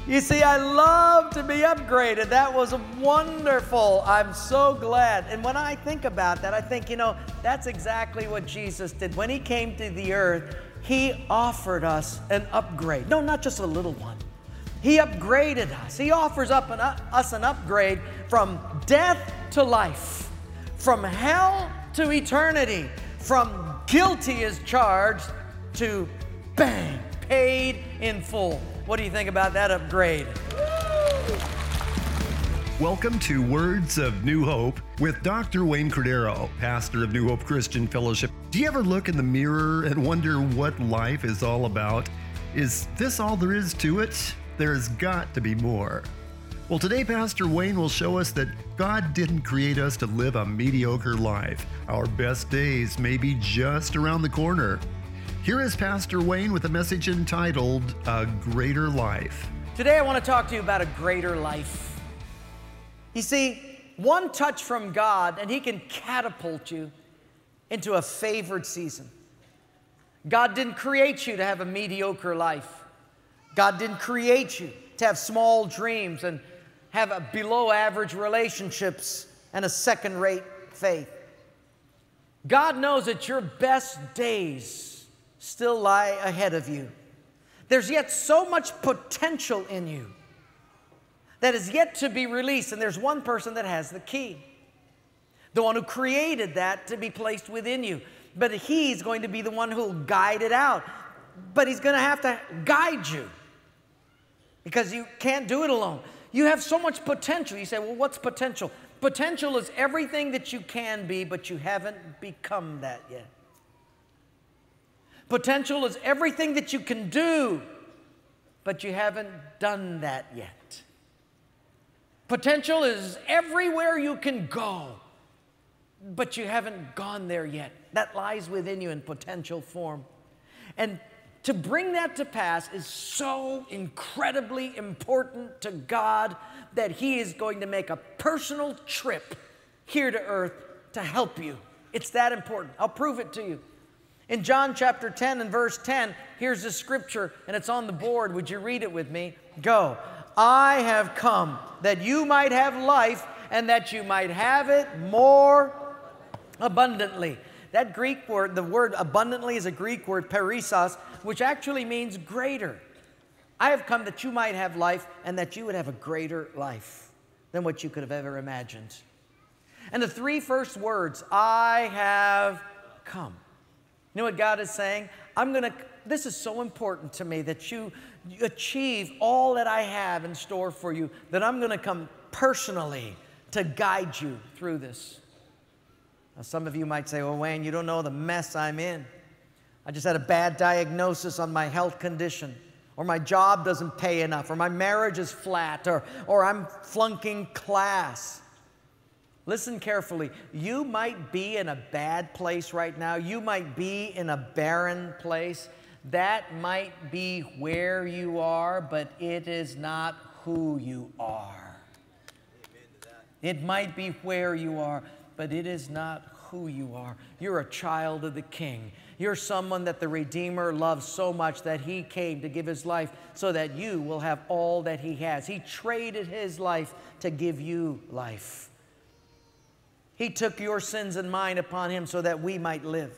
You see, I love to be upgraded. That was wonderful. I'm so glad. And when I think about that, I think, that's exactly what Jesus did. When he came to the earth, he offered us an upgrade. No, not just a little one. He upgraded us. He offers us an upgrade from death to life, from hell to eternity, from guilty as charged to bang, paid in full. What do you think about that upgrade? Welcome to Words of New Hope with Dr. Wayne Cordero, pastor of New Hope Christian Fellowship. Do you ever look in the mirror and wonder what life is all about? Is this all there is to it? There's got to be more. Well, today Pastor Wayne will show us that God didn't create us to live a mediocre life. Our best days may be just around the corner. Here is Pastor Wayne with a message entitled, A Greater Life. Today I want to talk to you about a greater life. You see, one touch from God and he can catapult you into a favored season. God didn't create you to have a mediocre life. God didn't create you to have small dreams and have below average relationships and a second-rate faith. God knows that your best days still lie ahead of you. There's yet so much potential in you that is yet to be released, and there's one person that has the key. The one who created that to be placed within you. But he's going to be the one who will guide it out. But he's going to have to guide you because you can't do it alone. You have so much potential. You say, well, what's potential? Potential is everything that you can be, but you haven't become that yet. Potential is everything that you can do, but you haven't done that yet. Potential is everywhere you can go, but you haven't gone there yet. That lies within you in potential form. And to bring that to pass is so incredibly important to God that He is going to make a personal trip here to earth to help you. It's that important. I'll prove it to you. In John chapter 10 and verse 10, here's the scripture, and it's on the board. Would you read it with me? Go. I have come that you might have life and that you might have it more abundantly. That Greek word, the word abundantly is a Greek word, perissos, which actually means greater. I have come that you might have life and that you would have a greater life than what you could have ever imagined. And the three first words, I have come. You know what God is saying? This is so important to me that you achieve all that I have in store for you, that I'm going to come personally to guide you through this. Now, some of you might say, well, Wayne, you don't know the mess I'm in. I just had a bad diagnosis on my health condition, or my job doesn't pay enough, or my marriage is flat, or I'm flunking class. Listen carefully. You might be in a bad place right now. You might be in a barren place. That might be where you are, but it is not who you are. It might be where you are, but it is not who you are. You're a child of the King. You're someone that the Redeemer loves so much that He came to give His life so that you will have all that He has. He traded His life to give you life. He took your sins and mine upon Him so that we might live.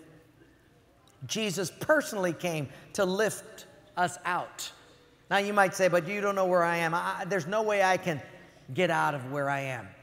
Jesus personally came to lift us out. Now you might say, but you don't know where I am. There's no way I can get out of where I am.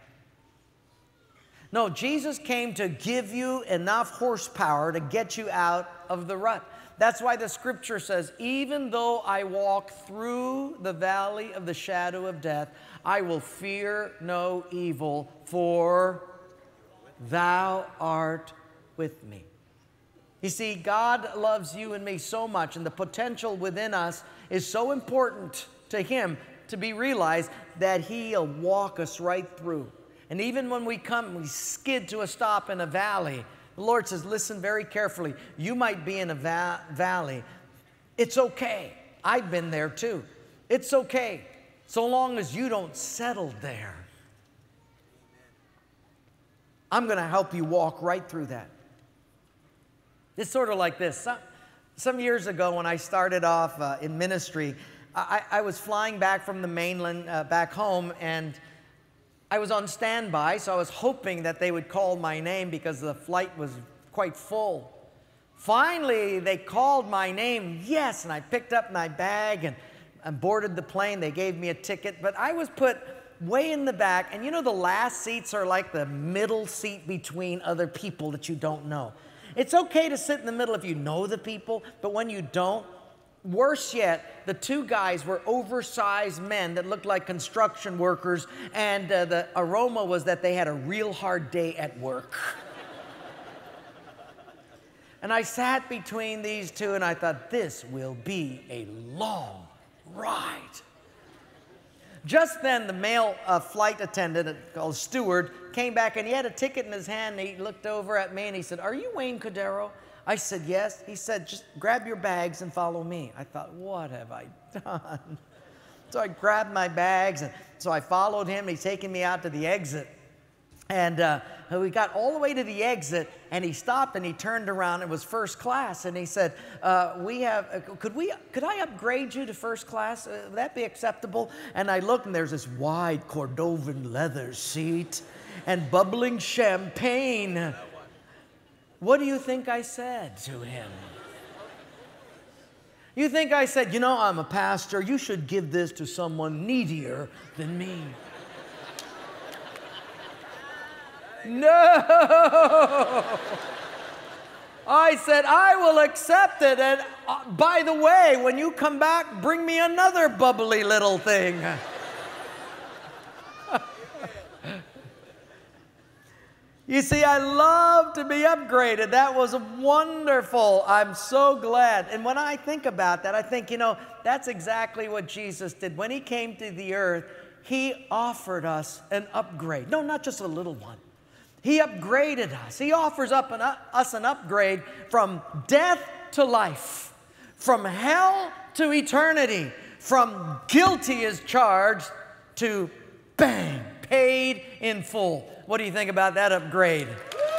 No, Jesus came to give you enough horsepower to get you out of the rut. That's why the scripture says, even though I walk through the valley of the shadow of death, I will fear no evil, for Thou art with me. You see, God loves you and me so much, and the potential within us is so important to Him to be realized that He'll walk us right through. And even when we skid to a stop in a valley, the Lord says, listen very carefully. You might be in a valley. It's okay. I've been there too. It's okay, so long as you don't settle there. I'm going to help you walk right through that. It's sort of like this. Some years ago when I started off in ministry, I was flying back from the mainland back home, and I was on standby, so I was hoping that they would call my name because the flight was quite full. Finally, they called my name, yes, and I picked up my bag and boarded the plane. They gave me a ticket, but I was put way in the back, and you know the last seats are like the middle seat between other people that you don't know. It's okay to sit in the middle if you know the people, but when you don't, worse yet, the two guys were oversized men that looked like construction workers, and the aroma was that they had a real hard day at work. And I sat between these two, and I thought, this will be a long ride. Just then, the male flight attendant, called steward, came back, and he had a ticket in his hand, and he looked over at me, and he said, "Are you Wayne Cordeiro?" I said, "Yes." He said, "Just grab your bags and follow me." I thought, what have I done? So I grabbed my bags, and so I followed him. He's taking me out to the exit. And we got all the way to the exit, and he stopped, and he turned around. It was first class, and he said, could I upgrade you to first class? Would that be acceptable? And I looked, and there's this wide Cordovan leather seat and bubbling champagne. What do you think I said to him? You think I said, "You know, I'm a pastor. You should give this to someone needier than me"? No! I said, "I will accept it. And by the way, when you come back, bring me another bubbly little thing." You see, I love to be upgraded. That was wonderful. I'm so glad. And when I think about that, I think, you know, that's exactly what Jesus did. When he came to the earth, he offered us an upgrade. No, not just a little one. He upgraded us. He offers us an upgrade from death to life, from hell to eternity, from guilty as charged to bang, paid in full. What do you think about that upgrade?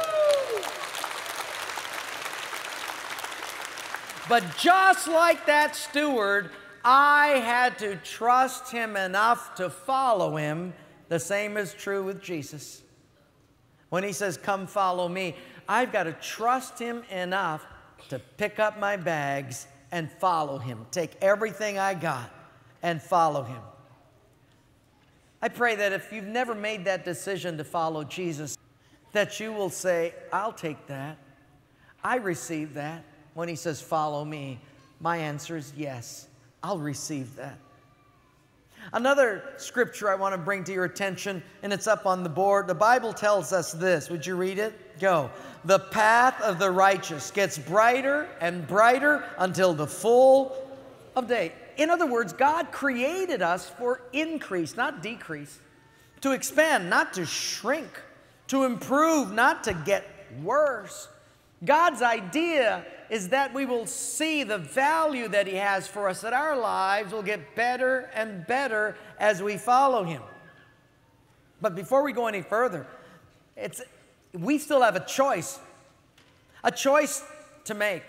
But just like that steward, I had to trust him enough to follow him. The same is true with Jesus. When he says, "Come follow me," I've got to trust him enough to pick up my bags and follow him. Take everything I got and follow him. I pray that if you've never made that decision to follow Jesus, that you will say, "I'll take that. I receive that." When he says, "Follow me," my answer is yes, I'll receive that. Another scripture I want to bring to your attention, and it's up on the board. The Bible tells us this. Would you read it? Go. "The path of the righteous gets brighter and brighter until the full of day." In other words, God created us for increase, not decrease. To expand, not to shrink. To improve, not to get worse. God's idea is that we will see the value that he has for us, that our lives will get better and better as we follow him. But before we go any further, we still have a choice to make.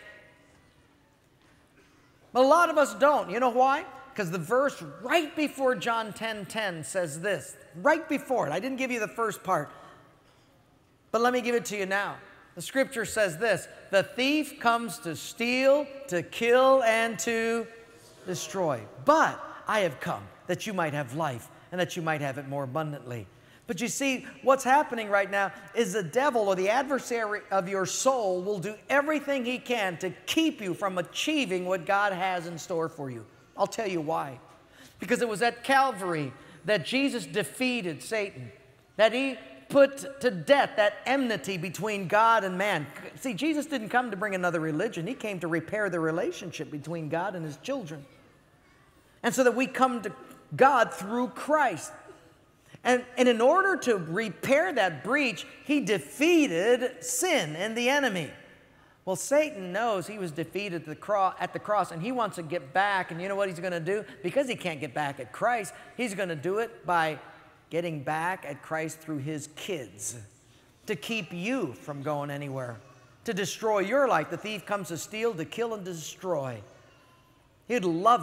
But a lot of us don't. You know why? Because the verse right before John 10:10 says this. Right before it. I didn't give you the first part. But let me give it to you now. The scripture says this: "The thief comes to steal, to kill, and to destroy. But I have come that you might have life, and that you might have it more abundantly." But you see, what's happening right now is the devil, or the adversary of your soul, will do everything he can to keep you from achieving what God has in store for you. I'll tell you why. Because it was at Calvary that Jesus defeated Satan, that he put to death that enmity between God and man. See, Jesus didn't come to bring another religion. He came to repair the relationship between God and his children. And so that we come to God through Christ. And in order to repair that breach, he defeated sin and the enemy. Well, Satan knows he was defeated at the cross, and he wants to get back. And you know what he's going to do? Because he can't get back at Christ, he's going to do it by getting back at Christ through his kids, to keep you from going anywhere, to destroy your life. The thief comes to steal, to kill, and to destroy. He'd love it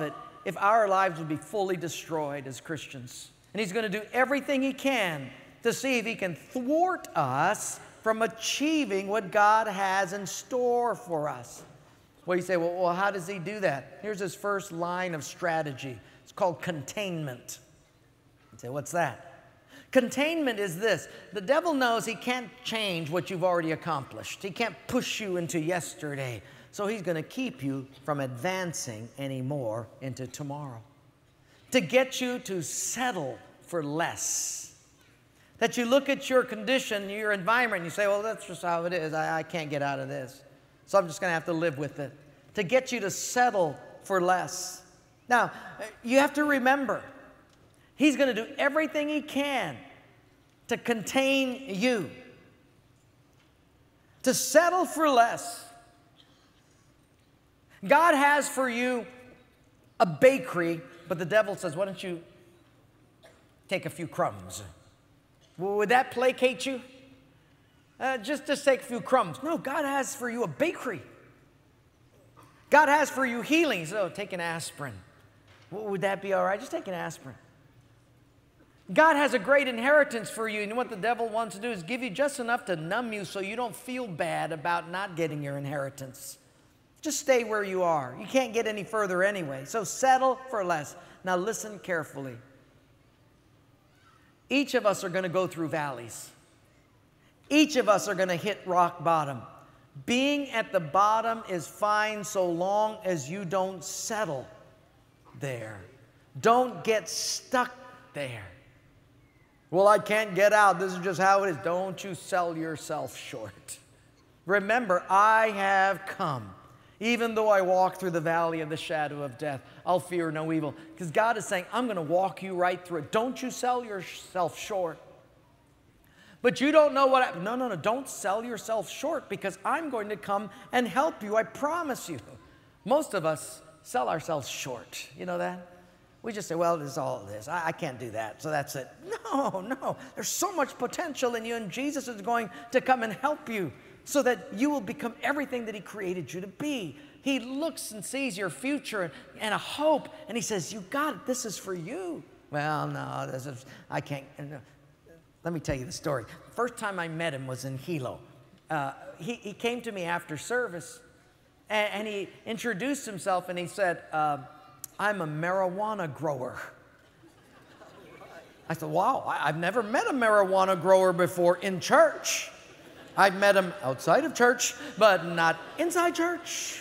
if our lives would be fully destroyed as Christians. And he's going to do everything he can to see if he can thwart us from achieving what God has in store for us. Well, you say, well, how does he do that? Here's his first line of strategy. It's called containment. You say, what's that? Containment is this. The devil knows he can't change what you've already accomplished. He can't push you into yesterday. So he's going to keep you from advancing anymore into tomorrow. To get you to settle for less. That you look at your condition, your environment, and you say, well, that's just how it is. I can't get out of this. So I'm just going to have to live with it. To get you to settle for less. Now, you have to remember, he's going to do everything he can to contain you. To settle for less. God has for you a bakery, but the devil says, why don't you take a few crumbs? Would that placate you? Just take a few crumbs. No, God has for you a bakery. God has for you healing. So take an aspirin. Would that be all right? Just take an aspirin. God has a great inheritance for you. And what the devil wants to do is give you just enough to numb you so you don't feel bad about not getting your inheritance. Just stay where you are. You can't get any further anyway. So settle for less. Now listen carefully. Each of us are going to go through valleys. Each of us are going to hit rock bottom. Being at the bottom is fine so long as you don't settle there. Don't get stuck there. Well, I can't get out. This is just how it is. Don't you sell yourself short. Remember, I have come. Even though I walk through the valley of the shadow of death, I'll fear no evil. Because God is saying, I'm going to walk you right through it. Don't you sell yourself short. But you don't know what No, don't sell yourself short, because I'm going to come and help you. I promise you. Most of us sell ourselves short. You know that? We just say, well, this is all this. I can't do that, so that's it. No. There's so much potential in you, and Jesus is going to come and help you so that you will become everything that he created you to be. He looks and sees your future and a hope, and he says, you got it. This is for you. Well, no, I can't. Let me tell you the story. The first time I met him was in Hilo. He came to me after service, and he introduced himself, and he said, I'm a marijuana grower. I said, wow, I've never met a marijuana grower before in church. I've met him outside of church, but not inside church.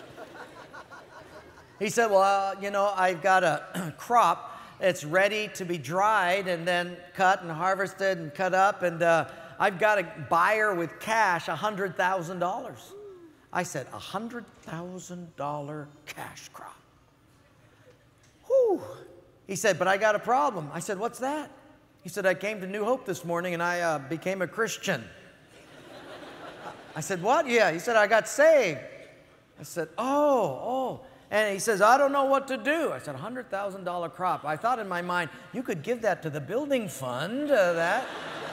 He said, well, I've got a crop. It's ready to be dried and then cut and harvested and cut up, and I've got a buyer with cash, $100,000. I said, $100,000 cash crop. Whew. He said, but I got a problem. I said, what's that? He said, I came to New Hope this morning and I became a Christian. I said, what? Yeah. He said, I got saved. I said, oh. And he says, I don't know what to do. I said, $100,000 crop. I thought in my mind, you could give that to the building fund, that.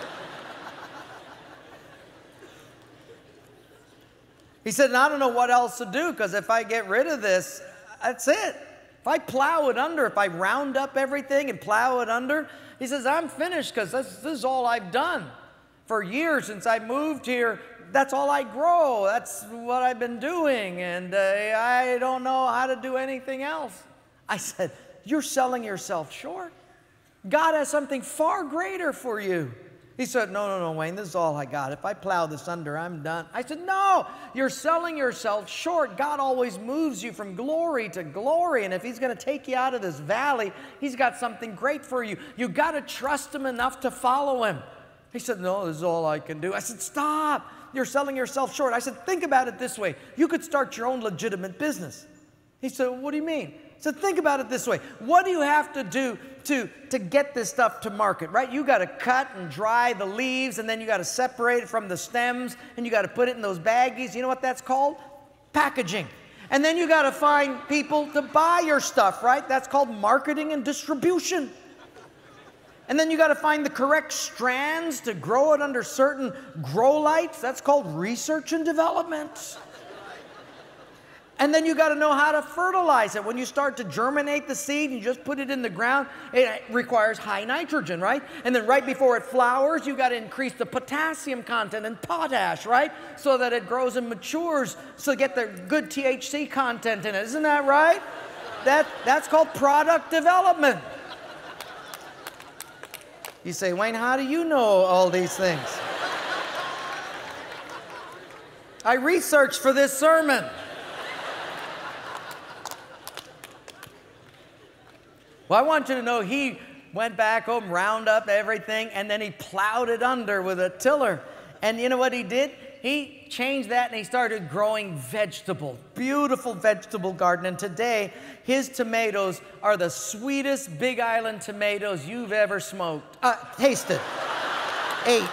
He said, and I don't know what else to do, because if I get rid of this, that's it. If I plow it under, if I round up everything and plow it under, he says, I'm finished, because this is all I've done. For years since I moved here, that's all I grow. That's what I've been doing, and I don't know how to do anything else. I said, you're selling yourself short. God has something far greater for you. He said, no, Wayne, this is all I got. If I plow this under, I'm done. I said, no, you're selling yourself short. God always moves you from glory to glory, and if he's going to take you out of this valley, he's got something great for you. You got to trust him enough to follow him. He said, no, this is all I can do. I said, stop. You're selling yourself short. I said, think about it this way. You could start your own legitimate business. He said, what do you mean? I said, think about it this way. What do you have to do to get this stuff to market, right? You got to cut and dry the leaves, and then you got to separate it from the stems, and you got to put it in those baggies. You know what that's called? Packaging. And then you got to find people to buy your stuff, right? That's called marketing and distribution. And then you got to find the correct strands to grow it under certain grow lights. That's called research and development. And then you got to know how to fertilize it. When you start to germinate the seed, you just put it in the ground. It requires high nitrogen, right? And then right before it flowers, you got to increase the potassium content and potash, right? So that it grows and matures, so get the good THC content in it. Isn't that right? That's called product development. You say, Wayne, how do you know all these things? I researched for this sermon. Well, I want you to know he went back home, round up everything, and then he plowed it under with a tiller. And you know what he did? He changed that and he started growing vegetables, beautiful vegetable garden. And today, his tomatoes are the sweetest Big Island tomatoes you've ever tasted, ate.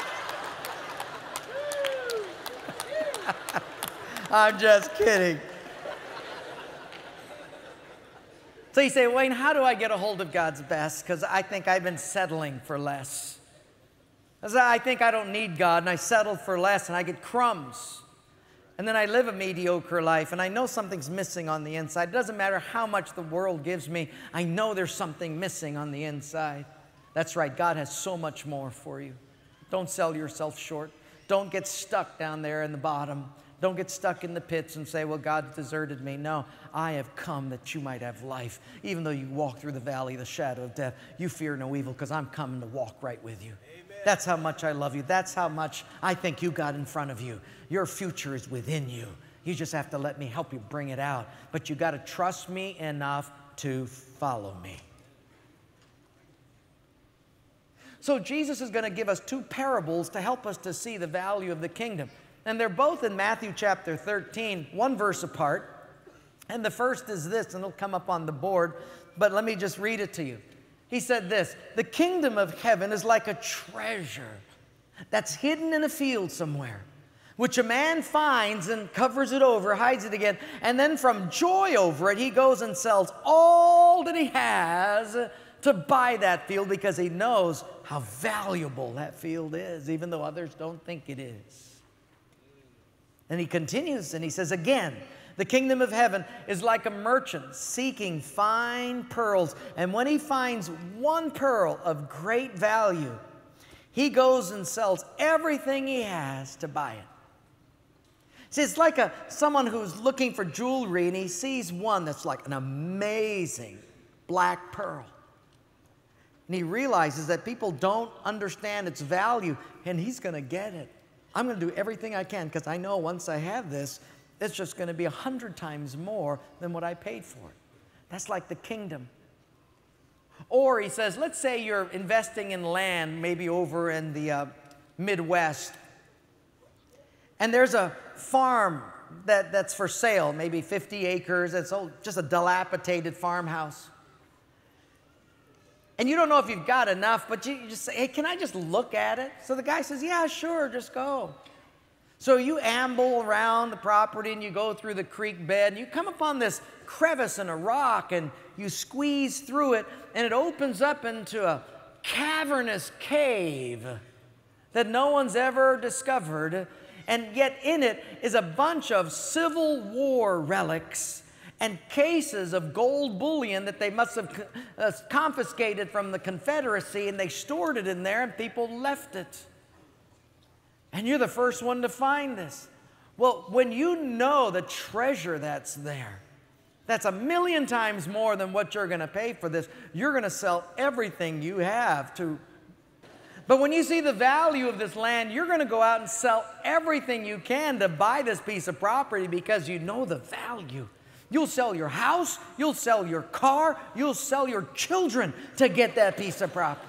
I'm just kidding. So you say, Wayne, how do I get a hold of God's best? Because I think I've been settling for less. I think I don't need God, and I settle for less, and I get crumbs. And then I live a mediocre life, and I know something's missing on the inside. It doesn't matter how much the world gives me. I know there's something missing on the inside. That's right. God has so much more for you. Don't sell yourself short. Don't get stuck down there in the bottom. Don't get stuck in the pits and say, well, God deserted me. No, I have come that you might have life. Even though you walk through the valley of the shadow of death, you fear no evil because I'm coming to walk right with you. Amen. That's how much I love you. That's how much I think you got in front of you. Your future is within you. You just have to let me help you bring it out. But you got to trust me enough to follow me. So Jesus is going to give us two parables to help us to see the value of the kingdom. And they're both in Matthew chapter 13, one verse apart. And the first is this, and it'll come up on the board, but let me just read it to you. He said this, the kingdom of heaven is like a treasure that's hidden in a field somewhere, which a man finds and covers it over, hides it again, and then from joy over it, he goes and sells all that he has to buy that field because he knows how valuable that field is, even though others don't think it is. And he continues and he says, again, the kingdom of heaven is like a merchant seeking fine pearls. And when he finds one pearl of great value, he goes and sells everything he has to buy it. See, it's like someone who's looking for jewelry and he sees one that's like an amazing black pearl. And he realizes that people don't understand its value, and he's going to get it. I'm going to do everything I can because I know once I have this, it's just going to be 100 times more than what I paid for it. That's like the kingdom. Or he says, let's say you're investing in land, maybe over in the Midwest, and there's a farm that's for sale, maybe 50 acres. It's just a dilapidated farmhouse. And you don't know if you've got enough, but you just say, hey, can I just look at it? So the guy says, yeah, sure, just go. So you amble around the property and you go through the creek bed and you come upon this crevice in a rock and you squeeze through it and it opens up into a cavernous cave that no one's ever discovered. And yet in it is a bunch of Civil War relics and cases of gold bullion that they must have confiscated from the Confederacy, and they stored it in there and people left it. And you're the first one to find this. Well, when you know the treasure that's there, that's 1,000,000 times more than what you're going to pay for this. You're going to sell everything you have to. But when you see the value of this land, you're going to go out and sell everything you can to buy this piece of property because you know the value. You'll sell your house, you'll sell your car, you'll sell your children to get that piece of property.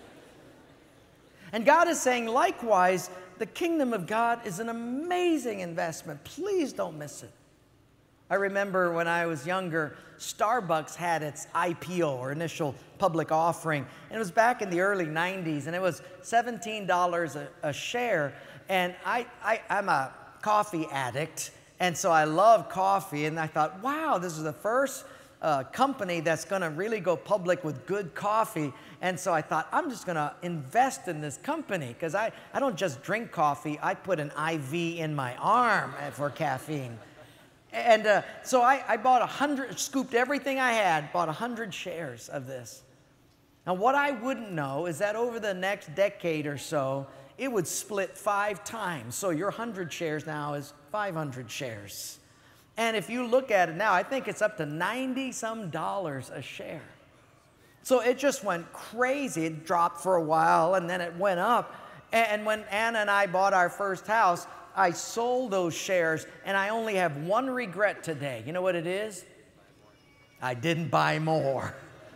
And God is saying, likewise, the kingdom of God is an amazing investment. Please don't miss it. I remember when I was younger, Starbucks had its IPO, or initial public offering. And it was back in the early 90s, and it was $17 a share. And I'm a coffee addict. And so I love coffee, and I thought, wow, this is the first company that's going to really go public with good coffee. And so I thought, I'm just going to invest in this company because I don't just drink coffee. I put an IV in my arm for caffeine. And so I bought 100, scooped everything I had, bought 100 shares of this. Now, what I wouldn't know is that over the next decade or so, it would split 5 times. So your 100 shares now is 500 shares. And if you look at it now, I think it's up to $90-some a share. So it just went crazy. It dropped for a while, and then it went up. And when Anna and I bought our first house, I sold those shares, and I only have one regret today. You know what it is? I didn't buy more.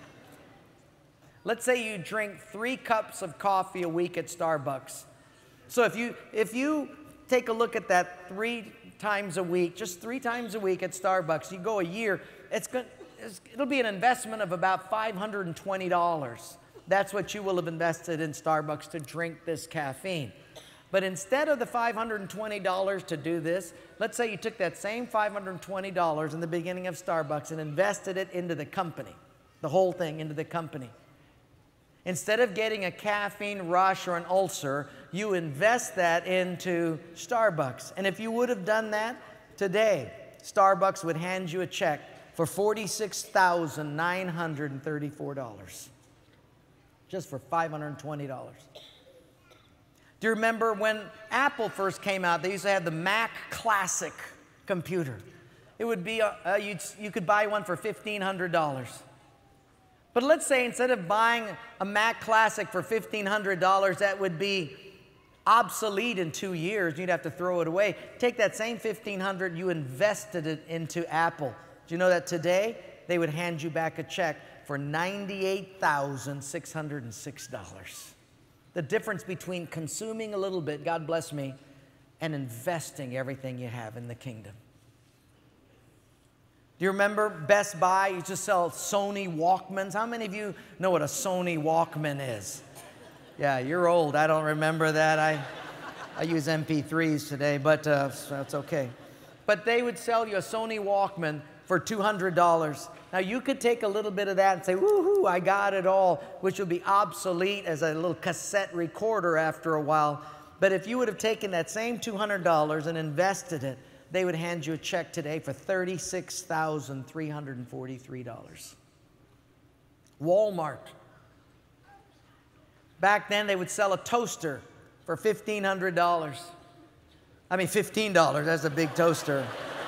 Let's say you drink 3 cups of coffee a week at Starbucks. So if you take a look at that 3 times a week, just 3 times a week at Starbucks, you go a year, it'll be an investment of about $520. That's what you will have invested in Starbucks to drink this caffeine. But instead of the $520 to do this, let's say you took that same $520 in the beginning of Starbucks and invested it into the company, the whole thing into the company. Instead of getting a caffeine rush or an ulcer, you invest that into Starbucks. And if you would have done that today, Starbucks would hand you a check for $46,934, just for $520. Do you remember when Apple first came out, they used to have the Mac Classic computer. It would be, you could buy one for $1,500. But let's say instead of buying a Mac Classic for $1,500, that would be obsolete in 2 years. You'd have to throw it away. Take that same $1,500, you invested it into Apple. Do you know that today they would hand you back a check for $98,606? The difference between consuming a little bit, God bless me, and investing everything you have in the kingdom. Do you remember Best Buy used to sell Sony Walkmans? How many of you know what a Sony Walkman is? Yeah, you're old. I don't remember that. I use MP3s today, but that's okay. But they would sell you a Sony Walkman for $200. Now, you could take a little bit of that and say, woohoo, I got it all, which would be obsolete as a little cassette recorder after a while. But if you would have taken that same $200 and invested it, they would hand you a check today for $36,343. Walmart. Back then, they would sell a toaster for $1,500. I mean, $15, that's a big toaster.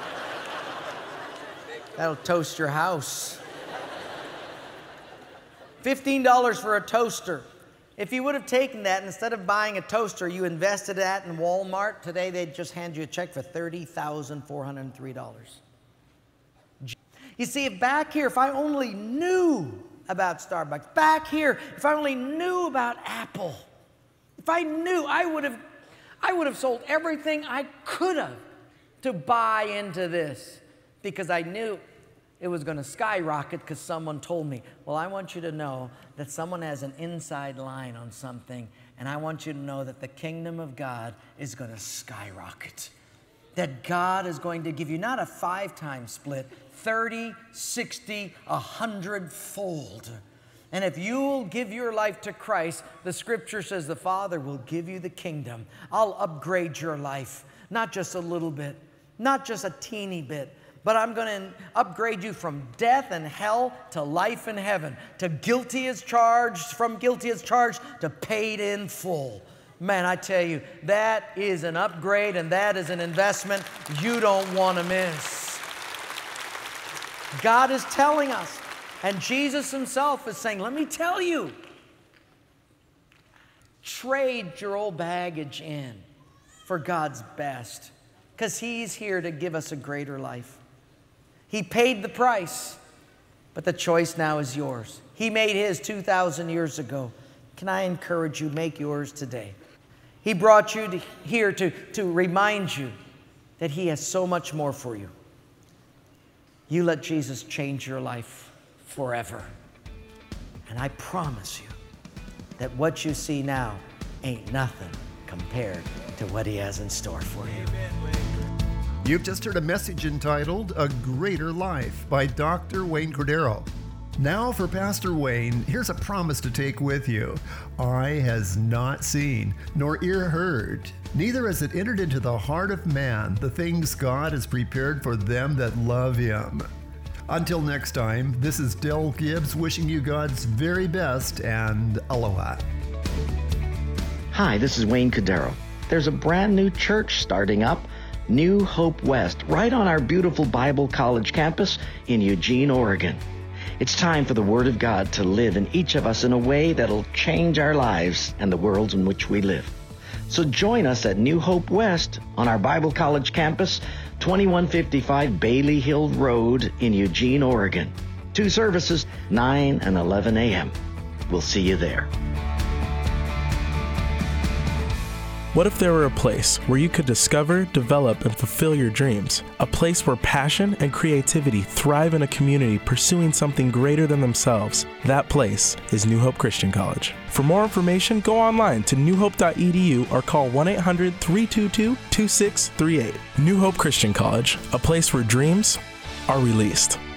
That'll toast your house. $15 for a toaster. If you would have taken that, instead of buying a toaster, you invested that in Walmart, today they'd just hand you a check for $30,403. You see, back here, if I only knew about Starbucks, back here, if I only knew about Apple, if I knew, I would have sold everything I could have to buy into this, because I knew it was going to skyrocket because someone told me, well, I want you to know that someone has an inside line on something, and I want you to know that the kingdom of God is going to skyrocket. That God is going to give you not a 5-time split, 30, 60, 100-fold. And if you'll give your life to Christ, the scripture says the Father will give you the kingdom. I'll upgrade your life, not just a little bit, not just a teeny bit, but I'm going to upgrade you from death and hell to life and heaven, to guilty as charged, from guilty as charged to paid in full. Man, I tell you, that is an upgrade and that is an investment you don't want to miss. God is telling us, and Jesus himself is saying, let me tell you, trade your old baggage in for God's best, because he's here to give us a greater life. He paid the price, but the choice now is yours. He made his 2,000 years ago. Can I encourage you, make yours today? He brought you here to remind you that he has so much more for you. You let Jesus change your life forever. And I promise you that what you see now ain't nothing compared to what he has in store for you. You've just heard a message entitled A Greater Life by Dr. Wayne Cordeiro. Now for Pastor Wayne, here's a promise to take with you. Eye has not seen, nor ear heard, neither has it entered into the heart of man the things God has prepared for them that love him. Until next time, this is Del Gibbs wishing you God's very best, and aloha. Hi, this is Wayne Cordero. There's a brand new church starting up, New Hope West, right on our beautiful Bible College campus in Eugene, Oregon. It's time for the Word of God to live in each of us in a way that'll change our lives and the worlds in which we live. So join us at New Hope West on our Bible College campus, 2155 Bailey Hill Road in Eugene, Oregon. 2 services, 9 and 11 a.m. We'll see you there. What if there were a place where you could discover, develop, and fulfill your dreams? A place where passion and creativity thrive in a community pursuing something greater than themselves. That place is New Hope Christian College. For more information, go online to newhope.edu or call 1-800-322-2638. New Hope Christian College, a place where dreams are released.